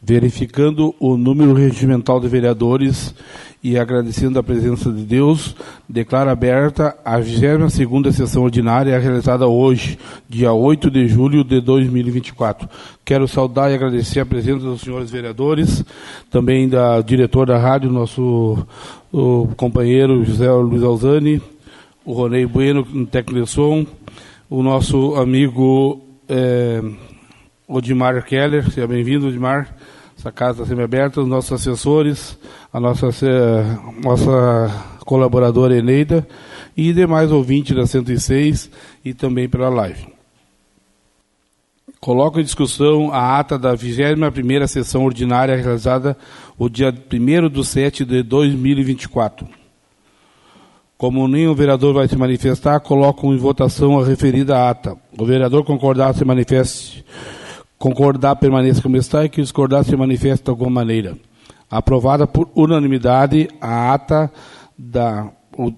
Verificando o número regimental de vereadores e agradecendo a presença de Deus, declaro aberta a 22ª sessão ordinária realizada hoje, dia 8 de julho de 2024. Quero saudar e agradecer a presença dos senhores vereadores, também da diretor da rádio, o companheiro José Luiz Alzani, o Ronei Bueno, no técnico de som, o nosso amigo Odimar Keller. Seja bem-vindo, Odimar. Essa casa está sempre aberta, os nossos assessores, a nossa colaboradora Eneida e demais ouvintes da 106 e também pela live. Coloco em discussão a ata da 21ª sessão ordinária realizada o dia 1º/7/2024. Como nenhum vereador vai se manifestar, coloco em votação a referida ata. O vereador concordar se manifeste. Concordar, permaneça como está, e que discordar se manifeste de alguma maneira. Aprovada por unanimidade a ata da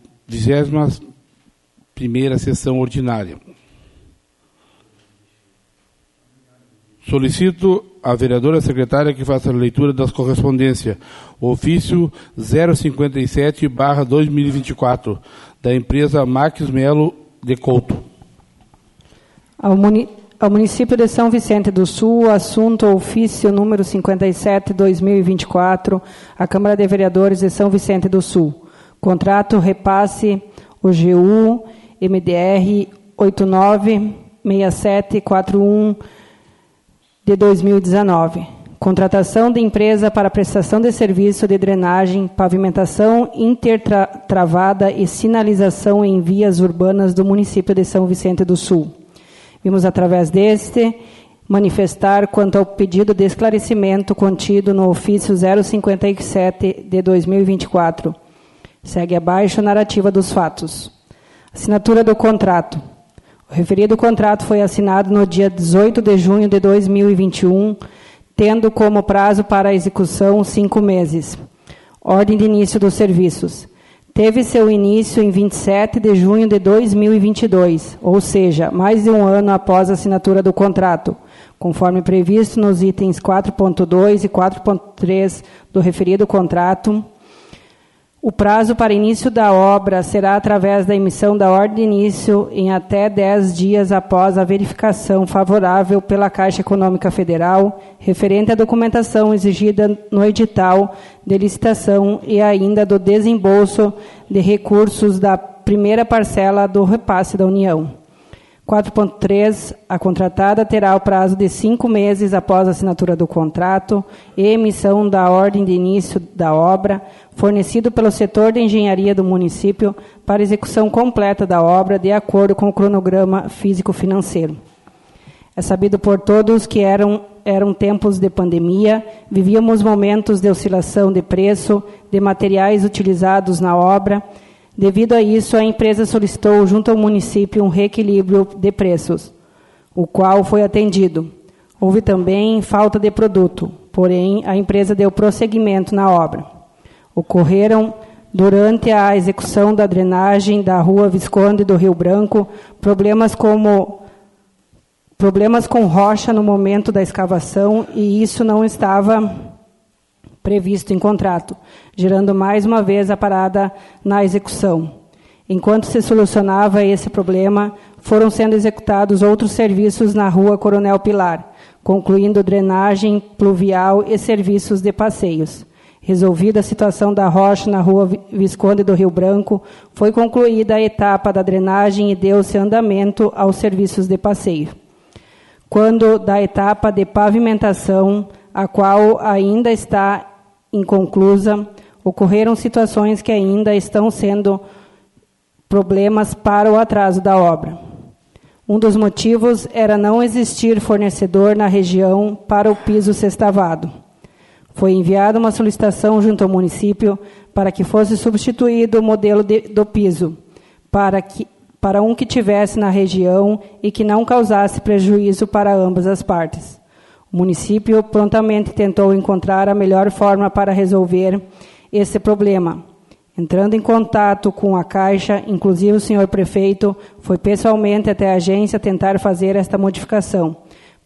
21ª sessão ordinária. Solicito à vereadora secretária que faça a leitura das correspondências. Ofício 057/2024, da empresa Max Melo de Couto. Ao município de São Vicente do Sul, assunto ofício número 57/2024, a Câmara de Vereadores de São Vicente do Sul. Contrato repasse OGU MDR 896741 de 2019. Contratação de empresa para prestação de serviço de drenagem, pavimentação intertravada e sinalização em vias urbanas do município de São Vicente do Sul. Vimos, através deste, manifestar quanto ao pedido de esclarecimento contido no ofício 057 de 2024. Segue abaixo a narrativa dos fatos. Assinatura do contrato. O referido contrato foi assinado no dia 18 de junho de 2021, tendo como prazo para a execução 5 meses. Ordem de início dos serviços. Teve seu início em 27 de junho de 2022, ou seja, mais de um ano após a assinatura do contrato, conforme previsto nos itens 4.2 e 4.3 do referido contrato. O prazo para início da obra será através da emissão da ordem de início em até 10 dias após a verificação favorável pela Caixa Econômica Federal, referente à documentação exigida no edital de licitação e ainda do desembolso de recursos da primeira parcela do repasse da União. 4.3. A contratada terá o prazo de 5 meses após a assinatura do contrato e emissão da ordem de início da obra, fornecido pelo setor de engenharia do município para execução completa da obra de acordo com o cronograma físico-financeiro. É sabido por todos que eram tempos de pandemia, vivíamos momentos de oscilação de preço de materiais utilizados na obra. Devido a isso, a empresa solicitou junto ao município um reequilíbrio de preços, o qual foi atendido. Houve também falta de produto, porém a empresa deu prosseguimento na obra. Ocorreram, durante a execução da drenagem da Rua Visconde do Rio Branco, problemas com rocha no momento da escavação, e isso não estava previsto em contrato, gerando mais uma vez a parada na execução. Enquanto se solucionava esse problema, foram sendo executados outros serviços na Rua Coronel Pilar, concluindo drenagem pluvial e serviços de passeios. Resolvida a situação da rocha na Rua Visconde do Rio Branco, foi concluída a etapa da drenagem e deu-se andamento aos serviços de passeio. Quando da etapa de pavimentação, a qual ainda está inconclusa, ocorreram situações que ainda estão sendo problemas para o atraso da obra. Um dos motivos era não existir fornecedor na região para o piso sextavado. Foi enviada uma solicitação junto ao município para que fosse substituído o modelo do piso, para um que tivesse na região e que não causasse prejuízo para ambas as partes. O município prontamente tentou encontrar a melhor forma para resolver esse problema. Entrando em contato com a Caixa, inclusive o senhor prefeito foi pessoalmente até a agência tentar fazer esta modificação.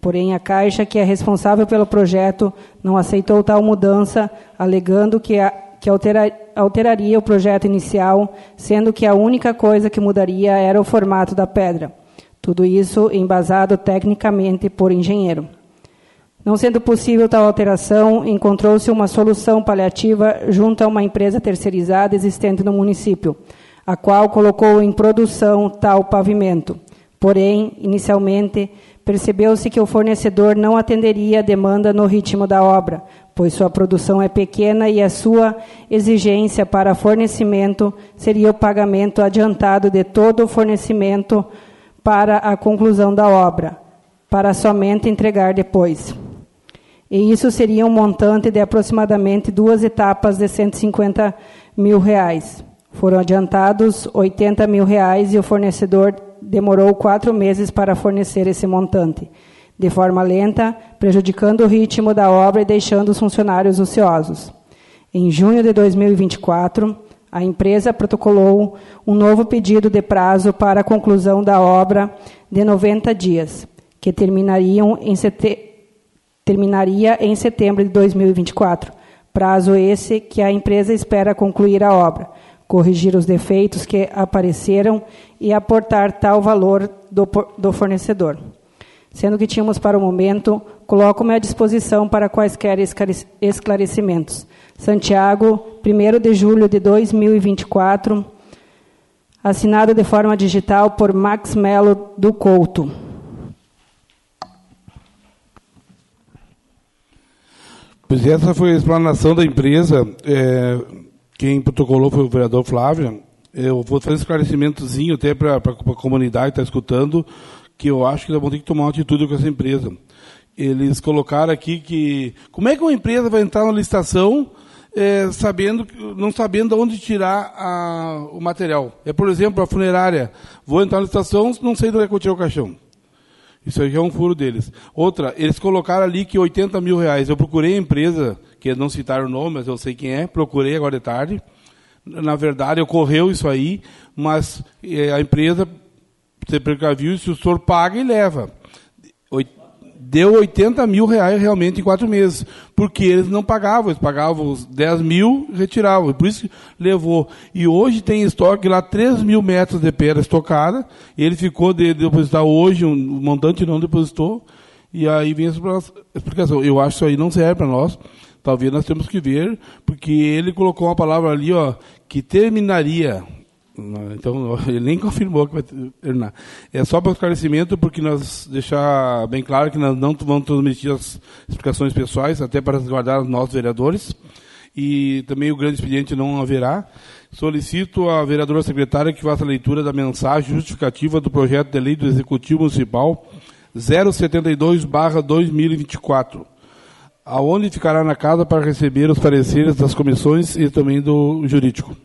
Porém, a Caixa, que é responsável pelo projeto, não aceitou tal mudança, alegando que alteraria o projeto inicial, sendo que a única coisa que mudaria era o formato da pedra. Tudo isso embasado tecnicamente por engenheiro. Não sendo possível tal alteração, encontrou-se uma solução paliativa junto a uma empresa terceirizada existente no município, a qual colocou em produção tal pavimento. Porém, inicialmente, percebeu-se que o fornecedor não atenderia a demanda no ritmo da obra, pois sua produção é pequena e a sua exigência para fornecimento seria o pagamento adiantado de todo o fornecimento para a conclusão da obra, para somente entregar depois. E isso seria um montante de aproximadamente 2 etapas de R$150 mil. Foram adiantados R$80 mil e o fornecedor demorou 4 meses para fornecer esse montante, de forma lenta, prejudicando o ritmo da obra e deixando os funcionários ociosos. Em junho de 2024, a empresa protocolou um novo pedido de prazo para a conclusão da obra de 90 dias, que terminaria em setembro de 2024, prazo esse que a empresa espera concluir a obra, corrigir os defeitos que apareceram e aportar tal valor do fornecedor. Sendo que tínhamos para o momento, coloco-me à disposição para quaisquer esclarecimentos. Santiago, 1º de julho de 2024, assinado de forma digital por Max Melo do Couto. Pois essa foi a explanação da empresa. Quem protocolou foi o vereador Flávio. Eu vou fazer um esclarecimentozinho até para a comunidade que está escutando, que eu acho que nós vamos ter que tomar uma atitude com essa empresa. Eles colocaram aqui que... Como é que uma empresa vai entrar na licitação não sabendo onde tirar o material? Por exemplo, a funerária. Vou entrar na licitação, não sei de onde é que eu tiro o caixão. Isso aí é um furo deles. Outra, eles colocaram ali que R$80 mil. Eu procurei a empresa, que não citaram o nome, mas eu sei quem é, procurei agora de tarde. Na verdade, ocorreu isso aí, mas a empresa se precaviu, se o senhor paga e leva. Deu R$80 mil realmente em 4 meses, porque eles não pagavam, eles pagavam os 10 mil e retiravam, por isso que levou. E hoje tem estoque lá 3 mil metros de pedra estocada, ele ficou de depositar hoje, um montante não depositou, e aí vem essa explicação. Eu acho que isso aí não serve para nós, talvez nós temos que ver, porque ele colocou uma palavra ali, que terminaria. Então, ele nem confirmou que vai terminar. É só para o esclarecimento, porque nós deixar bem claro que nós não vamos transmitir as explicações pessoais, até para resguardar os nossos vereadores, e também o grande expediente não haverá. Solicito à vereadora secretária que faça a leitura da mensagem justificativa do projeto de lei do Executivo Municipal 072/2024, aonde ficará na casa para receber os pareceres das comissões e também do jurídico.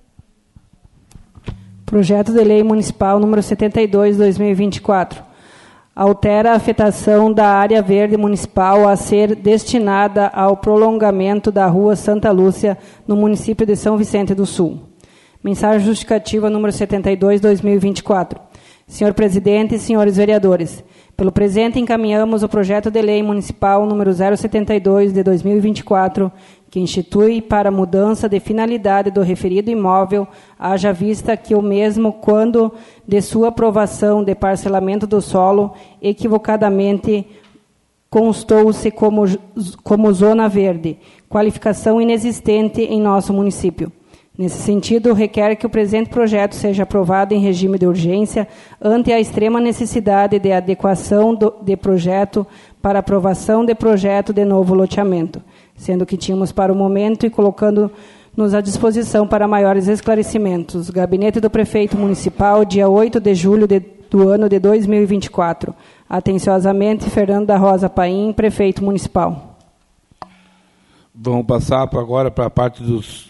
Projeto de Lei Municipal número 72/2024. Altera a afetação da área verde municipal a ser destinada ao prolongamento da Rua Santa Lúcia, no município de São Vicente do Sul. Mensagem justificativa número 72/2024. Senhor presidente e senhores vereadores, pelo presente encaminhamos o projeto de lei municipal número 072 de 2024, que institui para mudança de finalidade do referido imóvel, haja vista que o mesmo, quando de sua aprovação de parcelamento do solo, equivocadamente constou-se como zona verde, qualificação inexistente em nosso município. Nesse sentido, requer que o presente projeto seja aprovado em regime de urgência ante a extrema necessidade de adequação de projeto para aprovação de projeto de novo loteamento, sendo que tínhamos para o momento e colocando-nos à disposição para maiores esclarecimentos. Gabinete do Prefeito Municipal, dia 8 de julho do ano de 2024. Atenciosamente, Fernando da Rosa Paim, Prefeito Municipal. Vamos passar agora para a parte dos...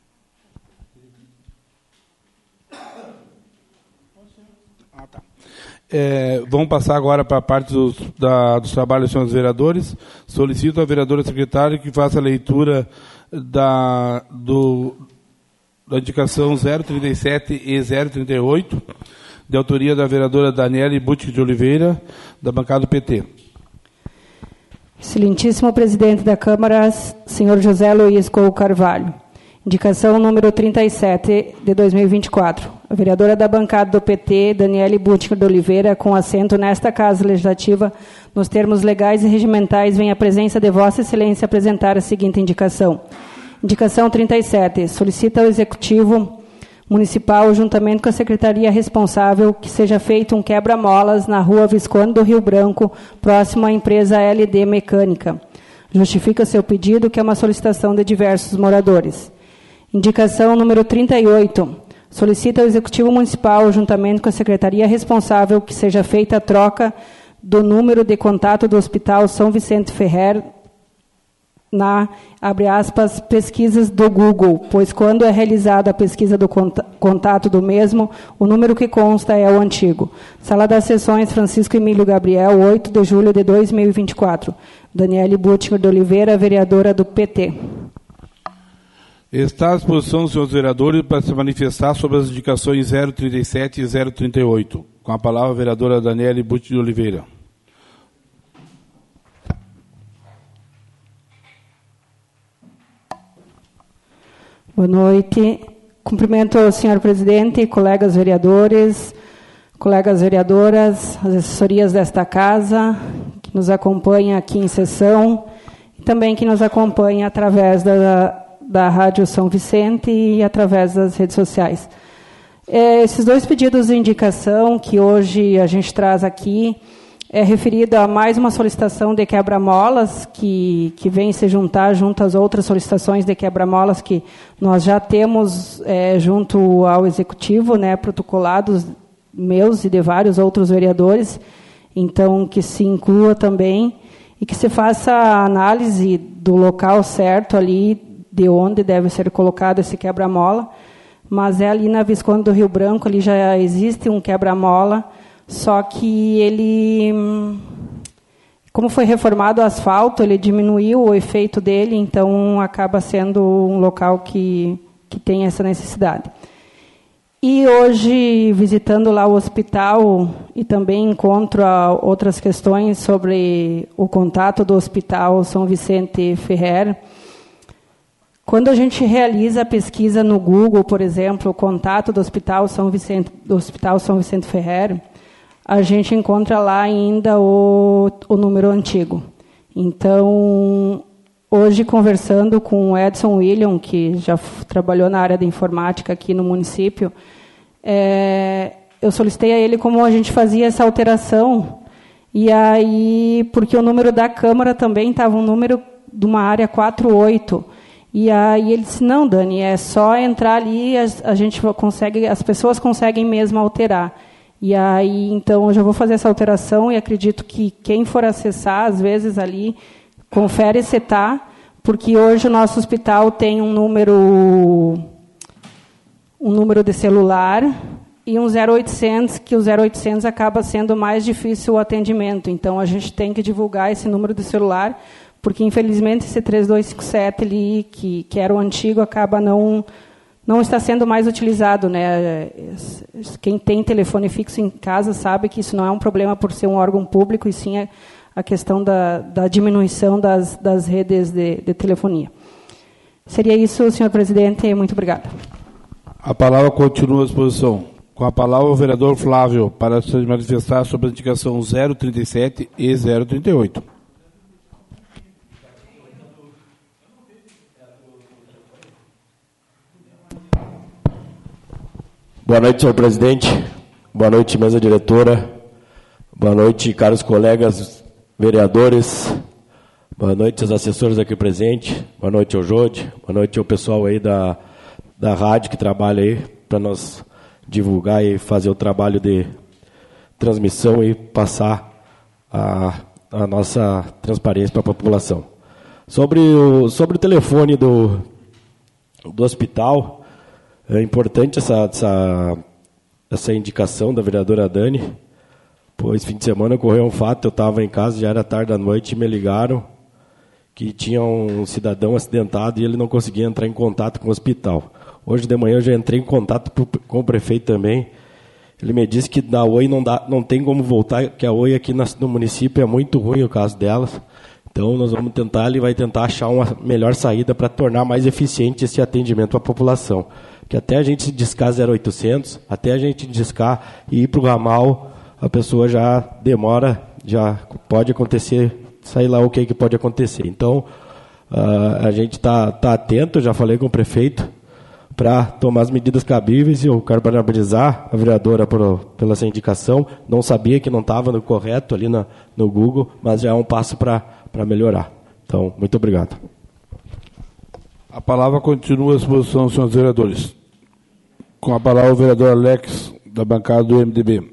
vamos passar agora para a parte dos trabalhos dos senhores vereadores. Solicito à vereadora secretária que faça a leitura da indicação 037 e 038, de autoria da vereadora Daniele Butch de Oliveira, da bancada do PT. Excelentíssimo presidente da Câmara, senhor José Luiz Couto Carvalho. Indicação número 37 de 2024. A vereadora da bancada do PT, Daniele Butcher de Oliveira, com assento nesta Casa Legislativa, nos termos legais e regimentais, vem à presença de Vossa Excelência apresentar a seguinte indicação. Indicação 37. Solicita ao Executivo Municipal, juntamente com a Secretaria responsável, que seja feito um quebra-molas na Rua Visconde do Rio Branco, próximo à empresa LD Mecânica. Justifica seu pedido, que é uma solicitação de diversos moradores. Indicação número 38. Solicita ao Executivo Municipal, juntamente com a Secretaria responsável, que seja feita a troca do número de contato do Hospital São Vicente Ferrer na, abre aspas, pesquisas do Google, pois quando é realizada a pesquisa do contato do mesmo, o número que consta é o antigo. Sala das Sessões, Francisco Emílio Gabriel, 8 de julho de 2024. Daniele Butcher de Oliveira, vereadora do PT. Está à disposição dos senhores vereadores para se manifestar sobre as indicações 037 e 038. Com a palavra, a vereadora Daniele Butcher de Oliveira. Boa noite. Cumprimento o senhor presidente, colegas vereadores, colegas vereadoras, as assessorias desta casa, que nos acompanham aqui em sessão, e também que nos acompanham através da Rádio São Vicente e através das redes sociais. Esses dois pedidos de indicação que hoje a gente traz aqui é referido a mais uma solicitação de quebra-molas que vem se juntar junto às outras solicitações de quebra-molas que nós já temos junto ao Executivo, né, protocolados meus e de vários outros vereadores, então que se inclua também e que se faça a análise do local certo ali, de onde deve ser colocado esse quebra-mola, mas ali na Visconde do Rio Branco, ali já existe um quebra-mola, só que ele, como foi reformado o asfalto, ele diminuiu o efeito dele, então acaba sendo um local que tem essa necessidade. E hoje, visitando lá o hospital, e também encontro outras questões sobre o contato do Hospital São Vicente Ferrer. Quando a gente realiza a pesquisa no Google, por exemplo, o contato do Hospital São Vicente Ferrer, a gente encontra lá ainda o número antigo. Então, hoje, conversando com o Edson William, que já trabalhou na área da informática aqui no município, eu solicitei a ele como a gente fazia essa alteração, e aí, porque o número da Câmara também estava um número de uma área 48, e aí ele disse, não, Dani, é só entrar ali, a gente consegue, as pessoas conseguem mesmo alterar. E aí, então, eu já vou fazer essa alteração e acredito que quem for acessar, às vezes, ali, confere se está, porque hoje o nosso hospital tem um número de celular e um 0800, que o 0800 acaba sendo mais difícil o atendimento. Então, a gente tem que divulgar esse número de celular, porque, infelizmente, esse 3257 ali, que era o antigo, acaba não está sendo mais utilizado, né? Quem tem telefone fixo em casa sabe que isso não é um problema por ser um órgão público, e sim a questão da diminuição das redes de telefonia. Seria isso, senhor presidente. Muito obrigada. A palavra continua à disposição. Com a palavra, o vereador Flávio, para se manifestar sobre a indicação 037 e 038. Boa noite, senhor presidente. Boa noite, mesa diretora. Boa noite, caros colegas vereadores. Boa noite aos assessores aqui presentes. Boa noite ao Jode. Boa noite ao pessoal aí da rádio que trabalha aí para nós divulgar e fazer o trabalho de transmissão e passar a nossa transparência para a população. Sobre o telefone do hospital, é importante essa indicação da vereadora Dani, pois fim de semana ocorreu um fato, eu estava em casa, já era tarde da noite, e me ligaram que tinha um cidadão acidentado e ele não conseguia entrar em contato com o hospital. Hoje de manhã eu já entrei em contato com o prefeito também. Ele me disse que da Oi não tem como voltar, que a Oi aqui no município é muito ruim o caso delas. Então Então, nós vamos tentar, ele vai tentar achar uma melhor saída para tornar mais eficiente esse atendimento à população. Que até a gente discar 0800, até a gente discar e ir para o ramal, a pessoa já demora, já pode acontecer, sei lá o que pode acontecer. Então, a gente está atento, já falei com o prefeito, para tomar as medidas cabíveis, e eu quero parabenizar a vereadora pela essa indicação. Não sabia que não estava no correto ali no Google, mas já é um passo para melhorar. Então, muito obrigado. A palavra continua à exposição dos senhores vereadores. Com a palavra o vereador Alex, da bancada do MDB.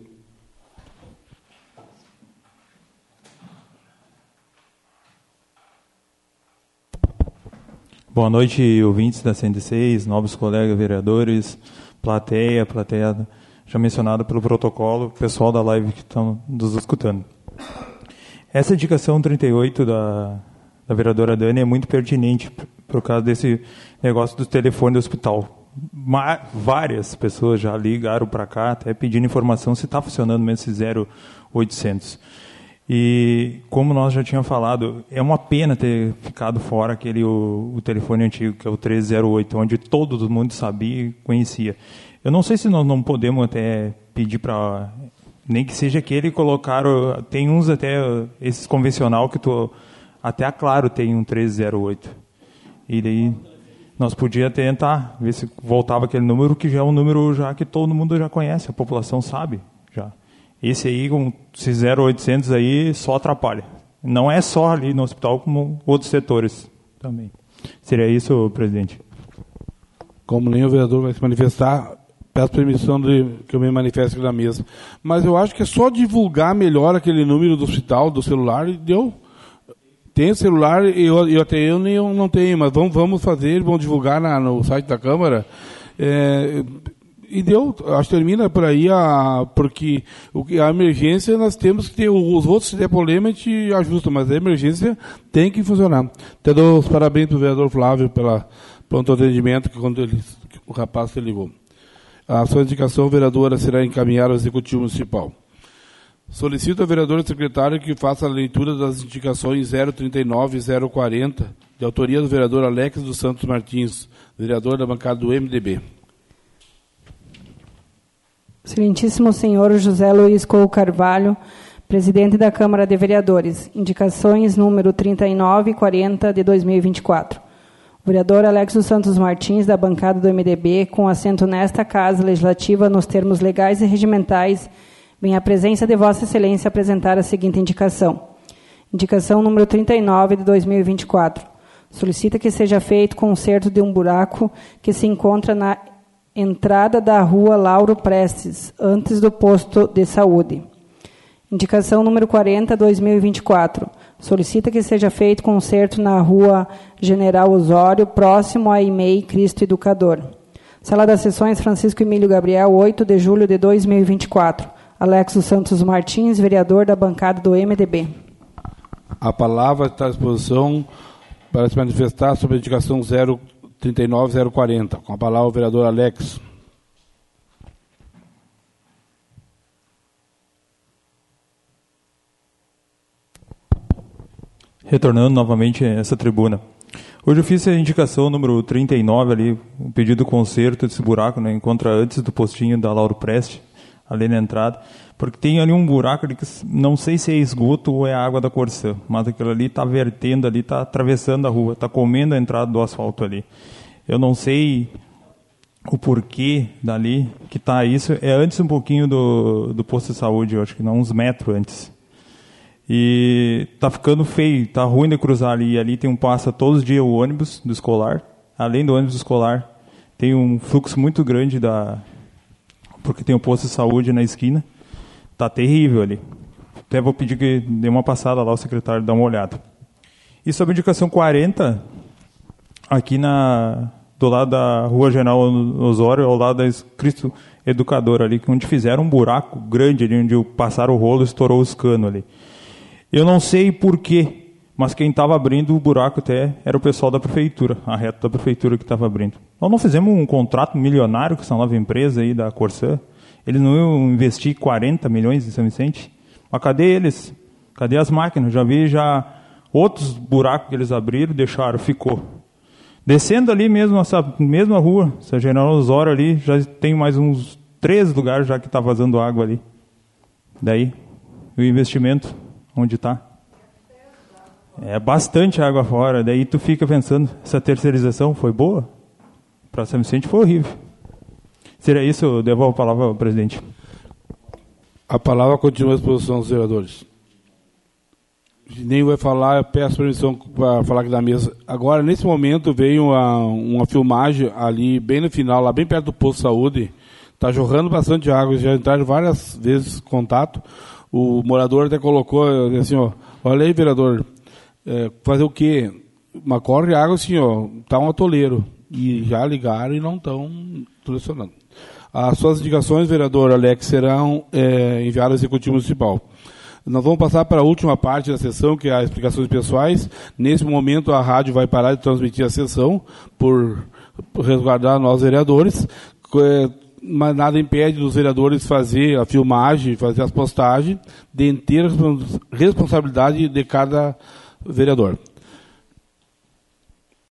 Boa noite, ouvintes da 106, novos colegas vereadores, plateia já mencionada pelo protocolo, pessoal da live que estão nos escutando. Essa indicação 38 da vereadora Dani é muito pertinente por causa desse negócio do telefone do hospital. Várias pessoas já ligaram para cá, até pedindo informação se está funcionando mesmo esse 0800. E, como nós já tínhamos falado, é uma pena ter ficado fora o telefone antigo, que é o 1308, onde todo mundo sabia e conhecia. Eu não sei se nós não podemos até pedir para... Nem que seja aquele colocaram... Tem uns até, esses convencional, que até a Claro tem um 1308. E daí nós podíamos tentar ver se voltava aquele número, que já é um número já que todo mundo já conhece, a população sabe já. Esse aí, com esse 0800 aí, só atrapalha. Não é só ali no hospital, como outros setores também. Seria isso, presidente. Como nenhum vereador vai se manifestar, peço permissão que eu me manifeste aqui na mesa. Mas eu acho que é só divulgar melhor aquele número do hospital, do celular, e deu. Tem celular, eu até eu não tenho, mas vamos fazer, vamos divulgar no site da Câmara. E deu, acho que termina por aí, porque a emergência nós temos que ter, os outros, se der problema, a gente ajusta, mas a emergência tem que funcionar. Até dou os parabéns para o vereador Flávio pelo pronto atendimento, que quando o rapaz se ligou. A sua indicação, vereadora, será encaminhada ao Executivo Municipal. Solicito ao vereador secretário que faça a leitura das indicações 039 e 040, de autoria do vereador Alex dos Santos Martins, vereador da bancada do MDB. Excelentíssimo senhor José Luiz Couto Carvalho, presidente da Câmara de Vereadores. Indicações número 39 e 40 de 2024. O vereador Alex dos Santos Martins, da bancada do MDB, com assento nesta Casa Legislativa, nos termos legais e regimentais, vem à presença de Vossa Excelência apresentar a seguinte indicação. Indicação número 39 de 2024. Solicita que seja feito conserto de um buraco que se encontra na entrada da rua Lauro Prestes, antes do posto de saúde. Indicação número 40, 2024. Solicita que seja feito conserto na rua General Osório, próximo à EMEI Cristo Educador. Sala das Sessões Francisco Emílio Gabriel, 8 de julho de 2024. Alex dos Santos Martins, vereador da bancada do MDB. A palavra está à disposição para se manifestar sobre a indicação 039 e 040. Com a palavra o vereador Alex. Retornando novamente a essa tribuna. Hoje eu fiz a indicação número 39 ali, o pedido de conserto desse buraco, né, encontra antes do postinho da Lauro Preste, ali na entrada, porque tem ali um buraco ali que não sei se é esgoto ou é água da Corsã, mas aquilo ali está vertendo ali, está atravessando a rua, está comendo a entrada do asfalto ali. Eu não sei o porquê dali que está isso, é antes um pouquinho do posto de saúde, eu acho que não, uns metros antes. E está ficando feio, está ruim de cruzar ali, e ali passa todos os dias o ônibus do escolar, além do ônibus escolar, tem um fluxo muito grande porque tem um posto de saúde na esquina, está terrível ali. Até vou pedir que dê uma passada lá, o secretário dá uma olhada. E sobre a indicação 40, aqui do lado da Rua General Osório, ao lado da Cristo Educador ali, onde fizeram um buraco grande ali, onde passaram o rolo e estourou os canos ali. Eu não sei porquê, mas quem estava abrindo o buraco até era o pessoal da prefeitura, a reta da prefeitura que estava abrindo. Nós não fizemos um contrato milionário com essa nova empresa aí da Corsã? Eles não iam investir 40 milhões em São Vicente? Mas cadê eles? Cadê as máquinas? Já vi Outros buracos que eles abriram, deixaram, ficou. Descendo ali mesmo, essa mesma rua, essa General Osório ali, já tem mais uns 3 lugares já que está vazando água ali. Daí, o investimento, onde está? É bastante água fora. Daí tu fica pensando, essa terceirização foi boa? Para São Vicente foi horrível. Seria isso, eu devolvo a palavra ao presidente. A palavra continua à disposição dos vereadores. Nem vai falar, eu peço permissão para falar aqui da mesa. Agora, nesse momento, veio uma filmagem ali, bem no final, lá bem perto do posto de saúde. Está jorrando bastante água, já entraram várias vezes em contato. O morador até colocou assim, ó, olha aí, vereador, fazer o quê? Mas corre água assim, ó, está um atoleiro. E já ligaram e não estão solucionando. As suas indicações, vereador Alex, serão enviadas ao Executivo Municipal. Nós vamos passar para a última parte da sessão, que é as explicações pessoais. Nesse momento, a rádio vai parar de transmitir a sessão, por resguardar nós, vereadores, mas nada impede dos vereadores fazer a filmagem, fazer as postagens, de inteira responsabilidade de cada vereador.